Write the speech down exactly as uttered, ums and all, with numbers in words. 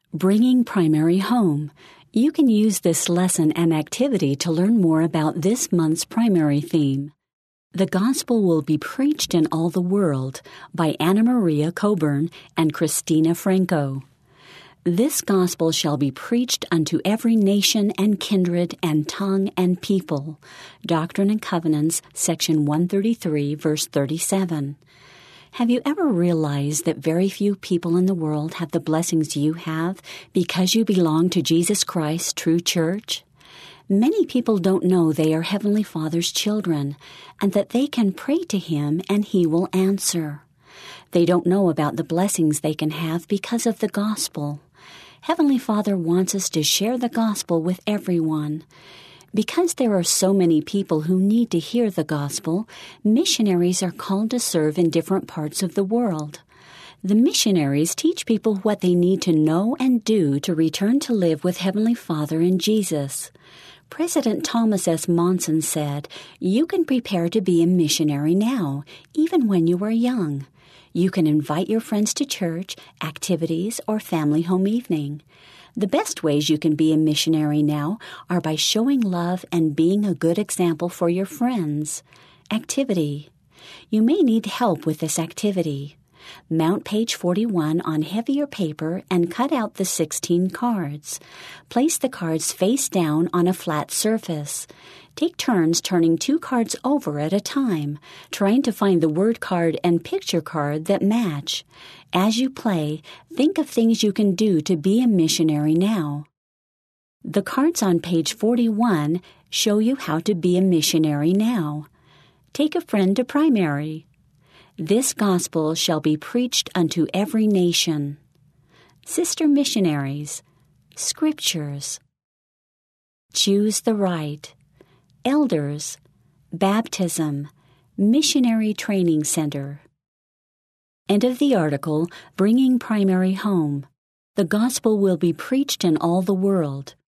Bringing Primary Home. You can use this lesson and activity to learn more about this month's primary theme. The Gospel Will Be Preached in All the World by Anna Maria Coburn and Christina Franco. This gospel shall be preached unto every nation and kindred and tongue and people. Doctrine and Covenants, section one thirty-three, verse thirty-seven. Have you ever realized that very few people in the world have the blessings you have because you belong to Jesus Christ's true church? Many people don't know they are Heavenly Father's children and that they can pray to Him and He will answer. They don't know about the blessings they can have because of the gospel. Heavenly Father wants us to share the gospel with everyone. Because there are so many people who need to hear the gospel, missionaries are called to serve in different parts of the world. The missionaries teach people what they need to know and do to return to live with Heavenly Father and Jesus. President Thomas S. Monson said, "You can prepare to be a missionary now, even when you are young. You can invite your friends to church, activities, or family home evening. The best ways you can be a missionary now are by showing love and being a good example for your friends. Activity. You may need help with this activity. Mount page forty-one on heavier paper and cut out the sixteen cards. Place the cards face down on a flat surface. Take turns turning two cards over at a time, trying to find the word card and picture card that match. As you play, think of things you can do to be a missionary now. The cards on page forty-one show you how to be a missionary now. Take a friend to primary. This gospel shall be preached unto every nation. Sister missionaries. Scriptures. Choose the right. Elders. Baptism. Missionary Training Center. End of the article, Bringing Primary Home. The Gospel Will Be Preached in All the World.